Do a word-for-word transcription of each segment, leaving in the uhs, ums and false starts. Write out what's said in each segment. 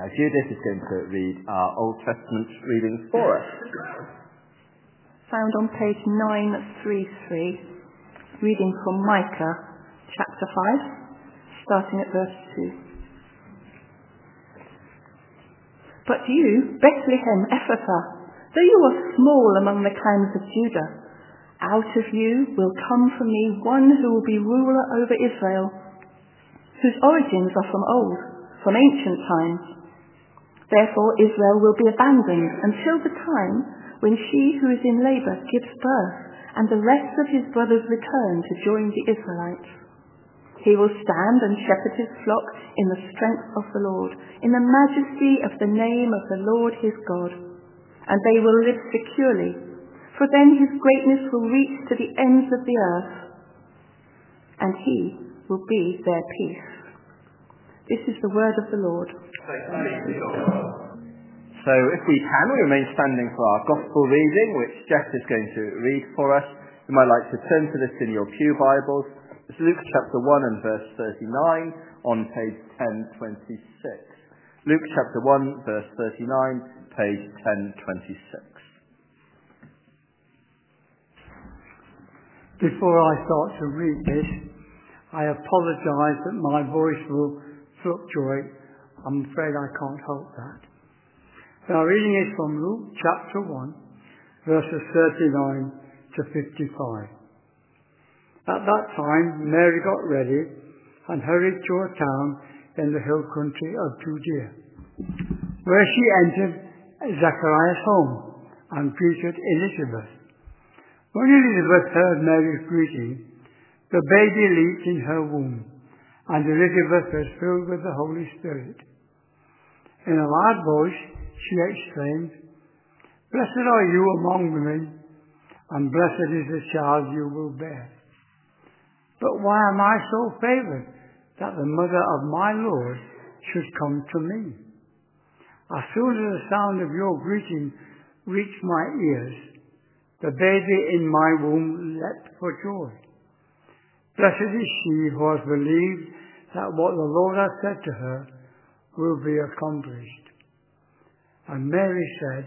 Now, Judith is going to read our Old Testament readings for us. Found on page nine thirty-three, reading from Micah, chapter five, starting at verse two. But you, Bethlehem Ephrathah, though you are small among the clans of Judah, out of you will come from me one who will be ruler over Israel, whose origins are from old, from ancient times. Therefore Israel will be abandoned until the time when she who is in labour gives birth, and the rest of his brothers return to join the Israelites. He will stand and shepherd his flock in the strength of the Lord, in the majesty of the name of the Lord his God. And they will live securely, for then his greatness will reach to the ends of the earth, and he will be their peace. This is the word of the Lord. So if we can, we remain standing for our gospel reading, which Jeff is going to read for us. You might like to turn to this in your pew Bibles. It's Luke chapter one and verse thirty-nine on page ten twenty-six. Luke chapter one, verse thirty-nine, page ten twenty-six. Before I start to read this, I apologise that my voice will fluctuate. I'm afraid I can't help that. Our reading is from Luke chapter one, verses thirty-nine to fifty-five. At that time, Mary got ready and hurried to a town in the hill country of Judea, where she entered Zacharias' home and greeted Elizabeth. When Elizabeth heard Mary's greeting, the baby leaped in her womb, and Elizabeth was filled with the Holy Spirit. In a loud voice, she exclaimed, "Blessed are you among women, and blessed is the child you will bear. But why am I so favoured that the mother of my Lord should come to me? As soon as the sound of your greeting reached my ears, the baby in my womb leapt for joy. Blessed is she who has believed that what the Lord has said to her will be accomplished." And Mary said,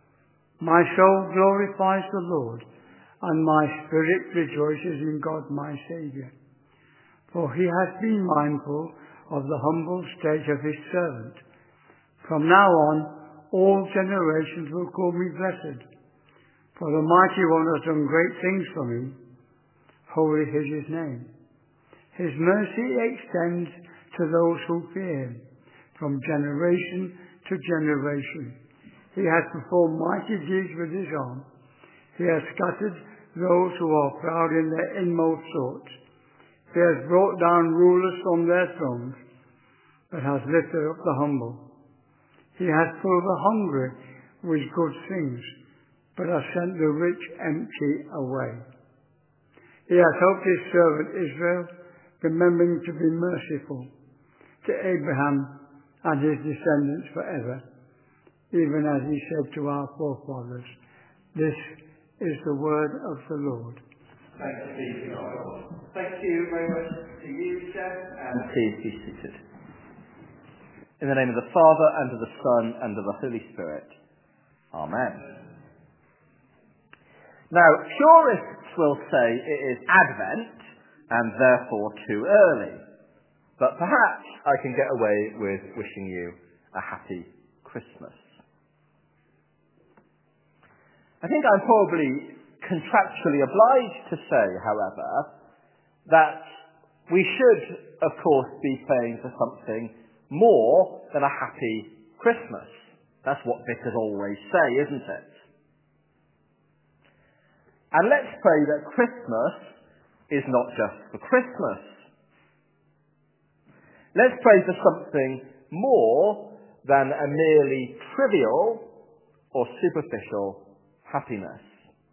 "My soul glorifies the Lord, and my spirit rejoices in God my Saviour. For he has been mindful of the humble state of his servant. From now on, all generations will call me blessed. For the Mighty One has done great things for me. Holy is his name. His mercy extends to those who fear him, from generation to generation. He has performed mighty deeds with his arm. He has scattered those who are proud in their inmost thoughts. He has brought down rulers from their thrones, but has lifted up the humble. He has filled the hungry with good things, but has sent the rich empty away. He has helped his servant Israel, remembering to be merciful to Abraham and his descendants forever, even as he said to our forefathers." This is the word of the Lord. Thanks be to God. Thank you very much to you, Jeff, and please be seated. In the name of the Father, and of the Son, and of the Holy Spirit. Amen. Now, purists will say it is Advent, and therefore too early. But perhaps I can get away with wishing you a happy Christmas. I think I'm probably contractually obliged to say, however, that we should, of course, be praying for something more than a happy Christmas. That's what vicars always say, isn't it? And let's pray that Christmas is not just for Christmas. Let's pray for something more than a merely trivial or superficial happiness.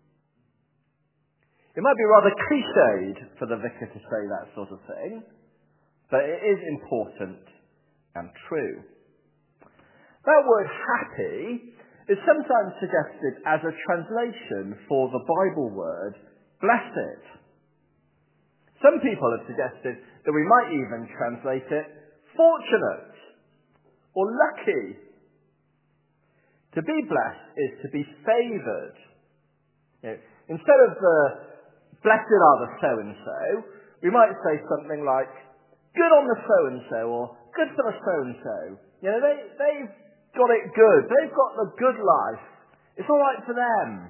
It might be rather cliched for the vicar to say that sort of thing, but it is important and true. That word happy is sometimes suggested as a translation for the Bible word blessed. Some people have suggested that we might even translate it fortunate or lucky. To be blessed is to be favoured. You know, instead of the blessed are the so-and-so, we might say something like, good on the so-and-so, or good for the so-and-so. You know, they, they've got it good. They've got the good life. It's all right for them.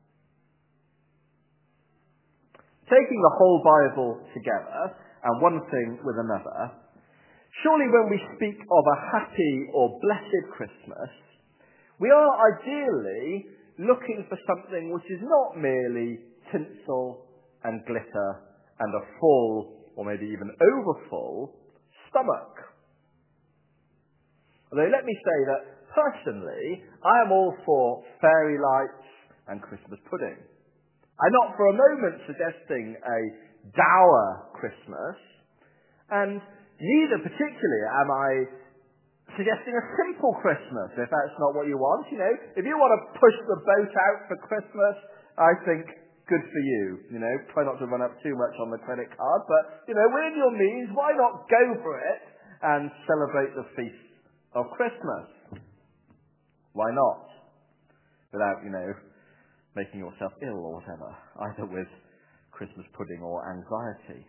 Taking the whole Bible together, and one thing with another, surely when we speak of a happy or blessed Christmas, we are ideally looking for something which is not merely tinsel and glitter and a full, or maybe even overfull, stomach. Although let me say that personally, I am all for fairy lights and Christmas pudding. I'm not for a moment suggesting a dour Christmas, and neither particularly am I suggesting a simple Christmas, if that's not what you want. You know, if you want to push the boat out for Christmas, I think good for you. You know, try not to run up too much on the credit card, but, you know, within your means, why not go for it and celebrate the feast of Christmas? Why not? Without, you know, making yourself ill or whatever, either with Christmas pudding or anxiety.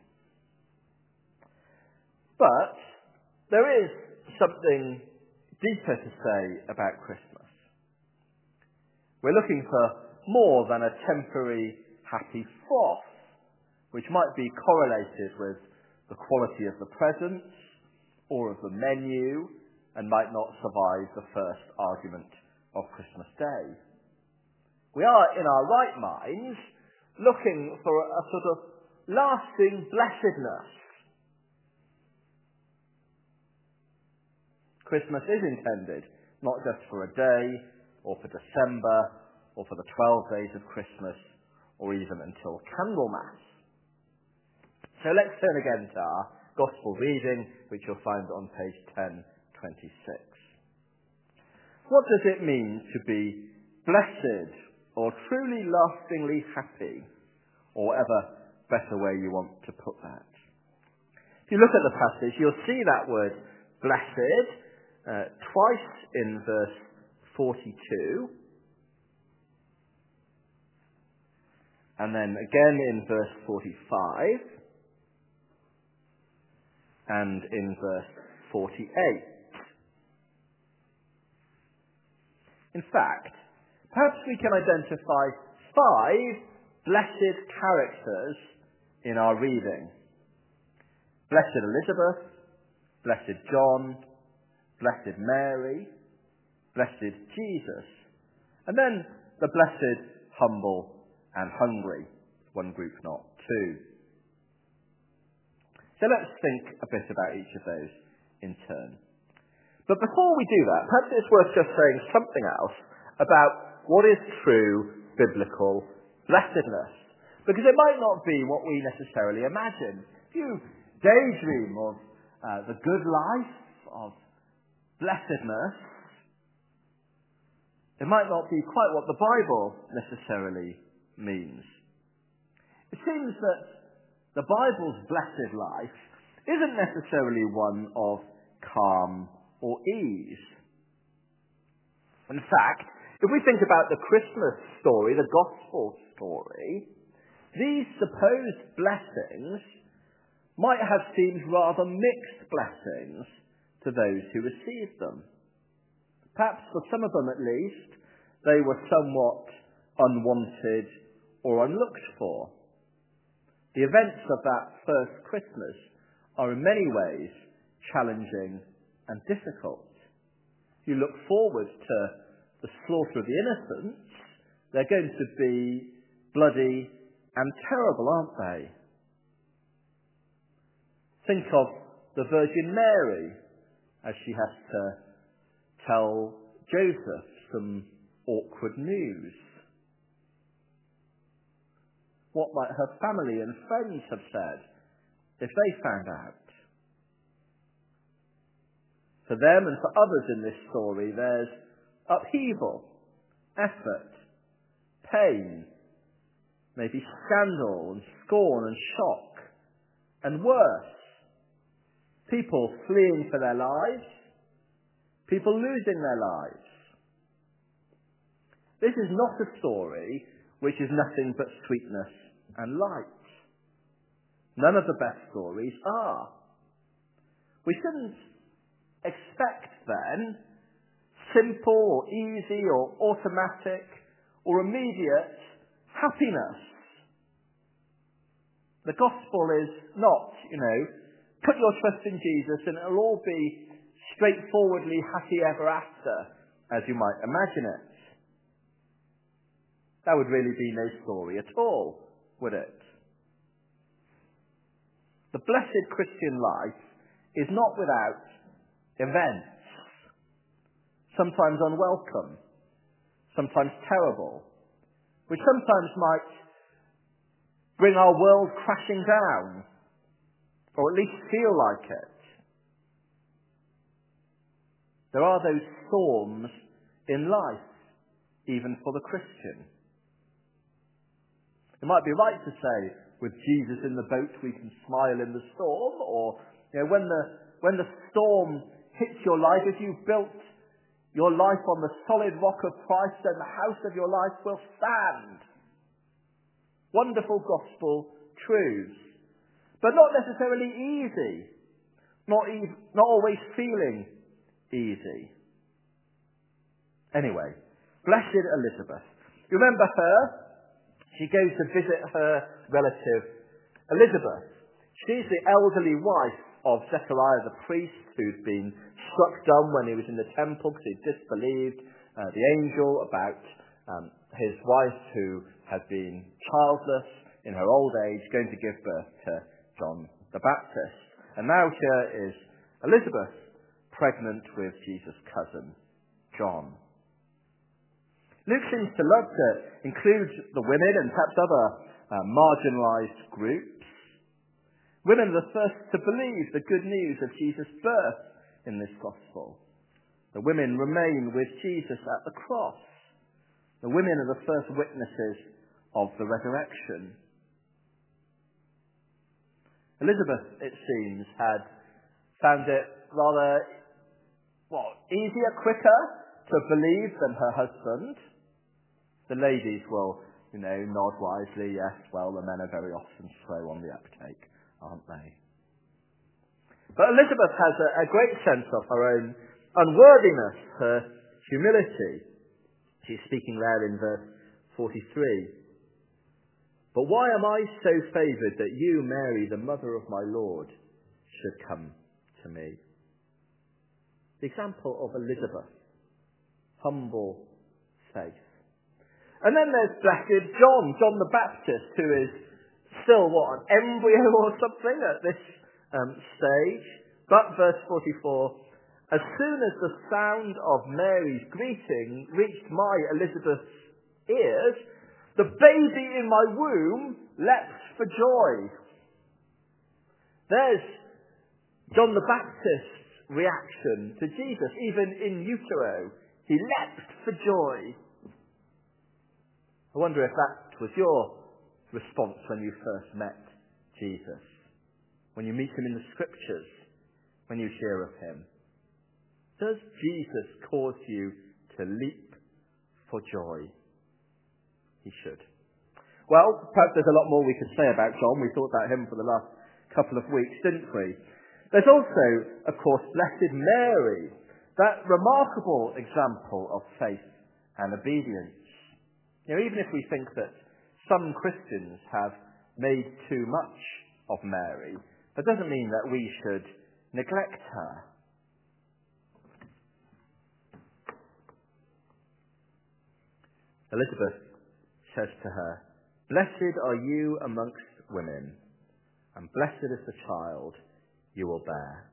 But there is something deeper to say about Christmas. We're looking for more than a temporary happy froth, which might be correlated with the quality of the presents or of the menu, and might not survive the first argument of Christmas Day. We are, in our right minds, looking for a sort of lasting blessedness. Christmas is intended not just for a day, or for December, or for the twelve days of Christmas, or even until Candlemas. So let's turn again to our Gospel reading, which you'll find on page ten twenty-six. What does it mean to be blessed, or truly lastingly happy, or whatever better way you want to put that? If you look at the passage, you'll see that word blessed uh, twice in verse forty-two, and then again in verse forty-five, and in verse forty-eight. In fact, perhaps we can identify five blessed characters in our reading. Blessed Elizabeth, blessed John, blessed Mary, blessed Jesus, and then the blessed, humble, and hungry. One group, not two. So let's think a bit about each of those in turn. But before we do that, perhaps it's worth just saying something else about what is true biblical blessedness. Because it might not be what we necessarily imagine. If you daydream of uh, the good life, of blessedness, it might not be quite what the Bible necessarily means. It seems that the Bible's blessed life isn't necessarily one of calm or ease. In fact, if we think about the Christmas story, the gospel story, these supposed blessings might have seemed rather mixed blessings to those who received them. Perhaps for some of them at least, they were somewhat unwanted or unlooked for. The events of that first Christmas are in many ways challenging and difficult. If you look forward to the slaughter of the innocents, they're going to be bloody and terrible, aren't they? Think of the Virgin Mary as she has to tell Joseph some awkward news. What might her family and friends have said if they found out? For them and for others in this story, there's upheaval, effort, pain, maybe scandal and scorn and shock, and worse, people fleeing for their lives, people losing their lives. This is not a story which is nothing but sweetness and light. None of the best stories are. We shouldn't expect then simple or easy or automatic or immediate happiness. The gospel is not, you know, put your trust in Jesus and it'll all be straightforwardly happy ever after, as you might imagine it. That would really be no story at all, would it? The blessed Christian life is not without events, sometimes unwelcome, sometimes terrible, which sometimes might bring our world crashing down, or at least feel like it. There are those storms in life, even for the Christian. It might be right to say, with Jesus in the boat, we can smile in the storm, or you know, when the when the storm hits your life, if you've built your life on the solid rock of Christ, then the house of your life will stand. Wonderful gospel truths, but not necessarily easy, not e- not always feeling easy. Anyway, blessed Elizabeth. You remember her? She goes to visit her relative Elizabeth. She's the elderly wife of Zechariah the priest, who'd been struck dumb when he was in the temple because he'd disbelieved uh, the angel about um, his wife, who had been childless in her old age, going to give birth to John the Baptist. And now here is Elizabeth, pregnant with Jesus' cousin, John. Luke seems to love to include the women and perhaps other uh, marginalised groups. Women are the first to believe the good news of Jesus' birth in this gospel. The women remain with Jesus at the cross. The women are the first witnesses of the resurrection. Elizabeth, it seems, had found it rather, well, easier, quicker to believe than her husband. The ladies will, you know, nod wisely, yes, well, the men are very often slow on the uptake, aren't they? But Elizabeth has a, a great sense of her own unworthiness, her humility. She's speaking there in verse forty-three. But why am I so favoured that you, Mary, the mother of my Lord, should come to me? The example of Elizabeth, humble faith. And then there's blessed John, John the Baptist, who is still, what, an embryo or something at this um, stage. But, verse forty-four, as soon as the sound of Mary's greeting reached my Elizabeth's ears, the baby in my womb leapt for joy. There's John the Baptist's reaction to Jesus, even in utero. He leapt for joy. I wonder if that was your response when you first met Jesus, when you meet him in the scriptures, when you hear of him. Does Jesus cause you to leap for joy? He should. Well, perhaps there's a lot more we could say about John. We thought about him for the last couple of weeks, didn't we? There's also, of course, Blessed Mary, that remarkable example of faith and obedience. You know, even if we think that some Christians have made too much of Mary, that doesn't mean that we should neglect her. Elizabeth says to her, "Blessed are you amongst women, and blessed is the child you will bear."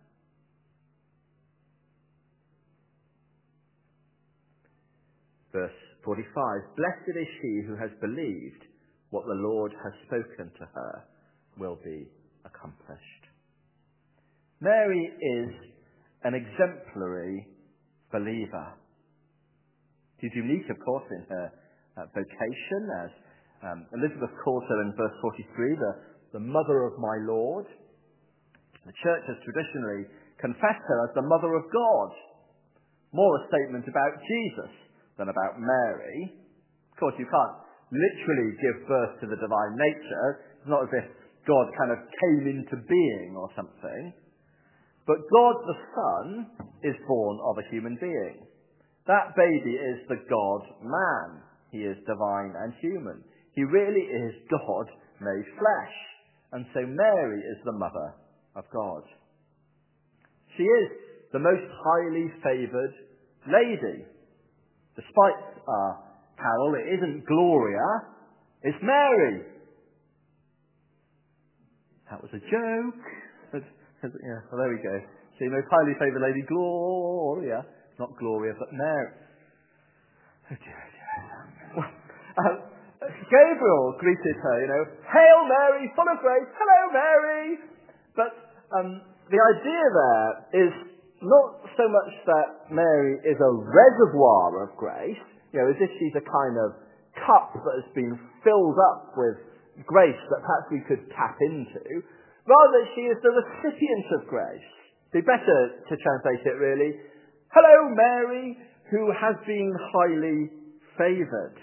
Verse forty-five, "Blessed is she who has believed what the Lord has spoken to her will be accomplished." Mary is an exemplary believer. She's unique, of course, in her uh, vocation, as um, Elizabeth calls her in verse forty-three, the, the mother of my Lord. The church has traditionally confessed her as the mother of God. more a statement about Jesus than about Mary. Of course, you can't literally give birth to the divine nature. It's not as if God kind of came into being or something. But God the Son is born of a human being. That baby is the God-man. He is divine and human. He really is God made flesh. And so Mary is the mother of God. She is the most highly favoured lady. Despite our carol, it isn't Gloria, it's Mary. That was a joke. But, yeah, well, there we go. See, most highly favoured lady, Gloria. Not Gloria, but Mary. Oh dear, oh dear. Well, um, Gabriel greeted her, you know, "Hail Mary, full of grace, hello Mary." But um, the idea there is not so much that Mary is a reservoir of grace, you know, as if she's a kind of cup that has been filled up with grace that perhaps we could tap into. Rather, she is the recipient of grace. It'd be better to translate it really, "Hello Mary, who has been highly favoured."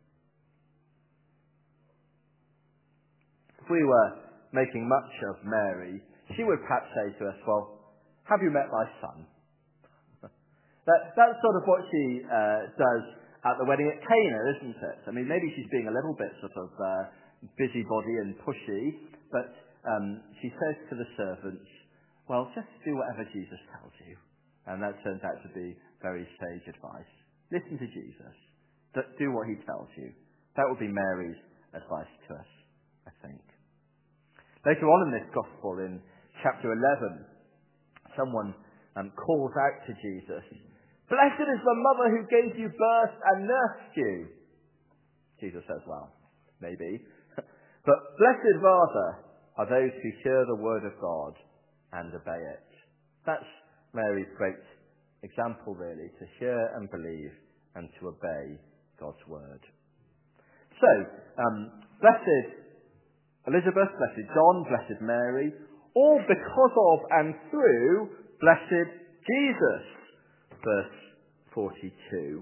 If we were making much of Mary, she would perhaps say to us, "Well, have you met my son?" that, that's sort of what she uh, does at the wedding at Cana, isn't it? I mean, maybe she's being a little bit sort of uh, busybody and pushy, but um, she says to the servants, "Well, just do whatever Jesus tells you." And that turns out to be very sage advice. Listen to Jesus. Do what he tells you. That would be Mary's advice to us, I think. Later on in this gospel, in chapter eleven, someone um, calls out to Jesus, "Blessed is the mother who gave you birth and nursed you." Jesus says, "Well, maybe." But blessed rather are those who hear the word of God and obey it. That's Mary's great example, really, to hear and believe and to obey God's word. So, um, blessed Elizabeth, blessed John, blessed Mary, all because of and through blessed Jesus. Verse forty-two.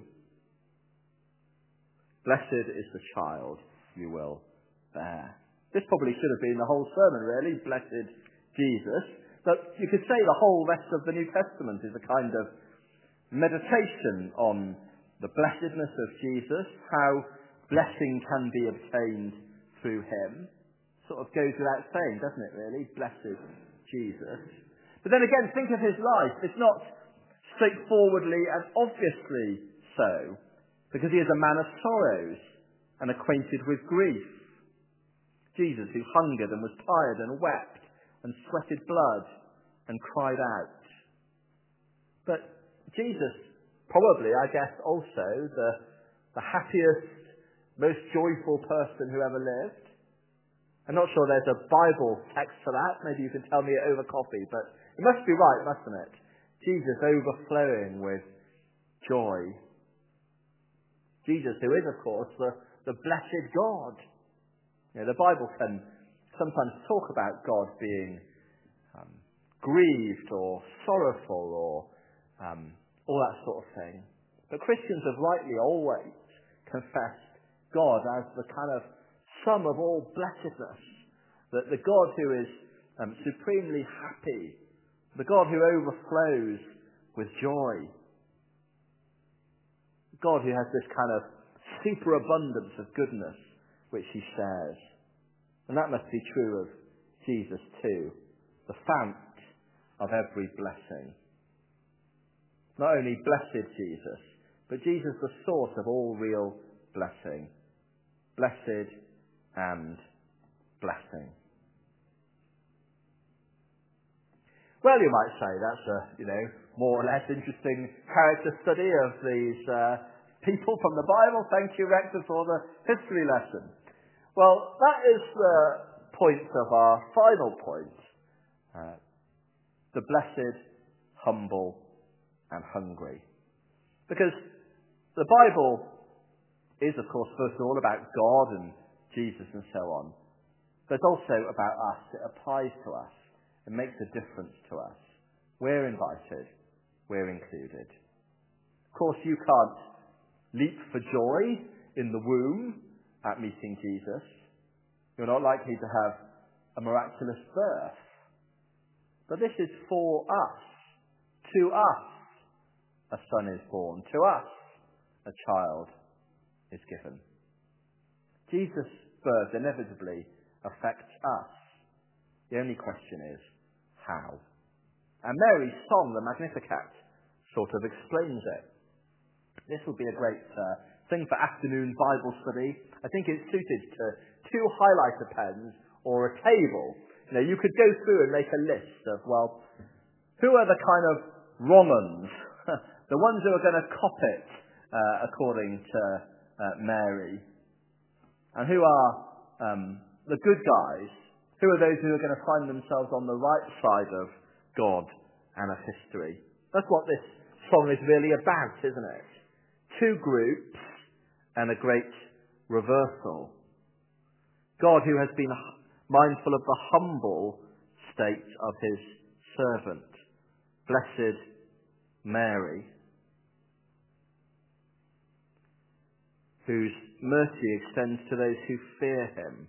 Blessed is the child you will bear. This probably should have been the whole sermon, really, blessed Jesus. But you could say the whole rest of the New Testament is a kind of meditation on the blessedness of Jesus, how blessing can be obtained through him. Sort of goes without saying, doesn't it, really? Blessed Jesus. But then again, think of his life. It's not straightforwardly and obviously so, because he is a man of sorrows and acquainted with grief. Jesus, who hungered and was tired and wept and sweated blood and cried out. But Jesus, probably, I guess, also the, the happiest, most joyful person who ever lived. I'm not sure there's a Bible text for that. Maybe you can tell me it over coffee, but it must be right, mustn't it? Jesus overflowing with joy. Jesus, who is, of course, the, the blessed God. You know, the Bible can sometimes talk about God being um, grieved or sorrowful or um, all that sort of thing. But Christians have rightly always confessed God as the kind of sum of all blessedness. That the God who is um, supremely happy, the God who overflows with joy, God who has this kind of superabundance of goodness which he shares. And that must be true of Jesus too, the fount of every blessing. Not only blessed Jesus, but Jesus the source of all real blessing. Blessed and blessing. Well, you might say that's a, you know, more or less interesting character study of these uh, people from the Bible. Thank you, Rector, for the history lesson. Well, that is the point of our final point. Uh, the blessed, humble, and hungry. Because the Bible is, of course, first of all about God and Jesus and so on. But it's also about us. It applies to us. It makes a difference to us. We're invited. We're included. course, you can't leap for joy in the womb at meeting Jesus. You're not likely to have a miraculous birth. But this is for us. To us, a son is born. To us, a child is given. Jesus' birth inevitably affects us. The only question is, how? And Mary's song, the Magnificat, sort of explains it. This will be a great uh, thing for afternoon Bible study. I think it's suited to two highlighter pens or a table. You know, you could go through and make a list of, well, who are the kind of wrong uns? The ones who are going to cop it, uh, according to uh, Mary. And who are um, the good guys? Who are those who are going to find themselves on the right side of God and of history? That's what this song is really about, isn't it? Two groups and a great reversal. God, who has been mindful of the humble state of his servant. Blessed Mary, whose mercy extends to those who fear him.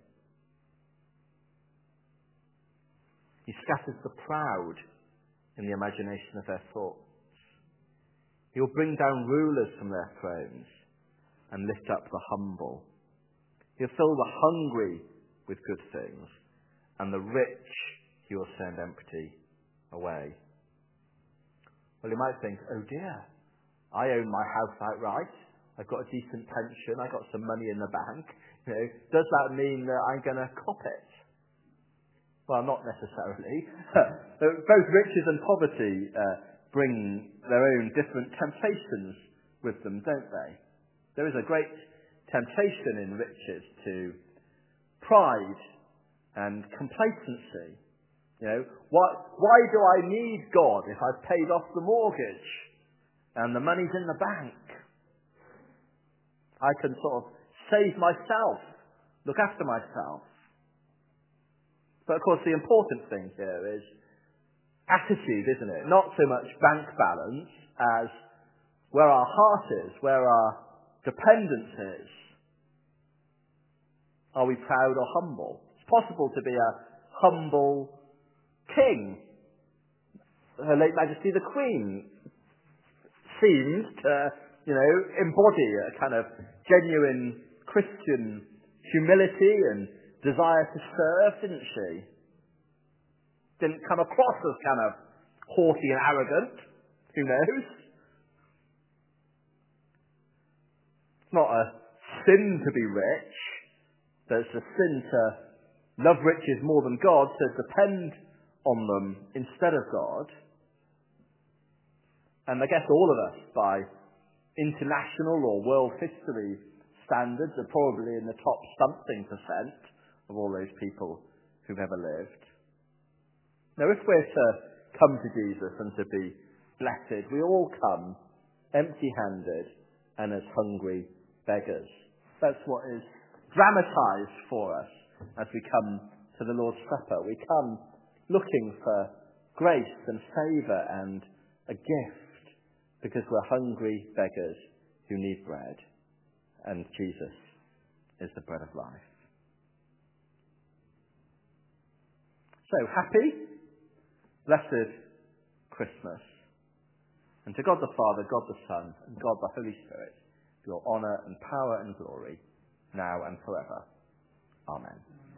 He scatters the proud in the imagination of their thoughts. He will bring down rulers from their thrones and lift up the humble. He'll fill the hungry with good things, and the rich he will send empty away. Well, you might think, oh dear, I own my house outright. I've got a decent pension. I've got some money in the bank. You know, does that mean that I'm going to cop it? Well, not necessarily. Both riches and poverty uh, bring their own different temptations with them, don't they? There is a great temptation in riches to pride and complacency. You know, why, why do I need God if I've paid off the mortgage and the money's in the bank? I can sort of save myself, look after myself. But of course the important thing here is attitude, isn't it? Not so much bank balance as where our heart is, where our dependence is. Are we proud or humble? It's possible to be a humble king. Her late Majesty the Queen seems to, you know, embody a kind of genuine Christian humility and desire to serve, didn't she? Didn't come across as kind of haughty and arrogant. Who knows? It's not a sin to be rich, but it's a sin to love riches more than God, to depend on them instead of God. And I guess all of us, by international or world history standards, are probably in the top something percent of all those people who've ever lived. Now, if we're to come to Jesus and to be blessed, we all come empty-handed and as hungry beggars. That's what is dramatized for us as we come to the Lord's Supper. We come looking for grace and favour and a gift because we're hungry beggars who need bread. And Jesus is the bread of life. So, happy, blessed Christmas. And to God the Father, God the Son, and God the Holy Spirit, be all honour and power and glory, now and forever. Amen.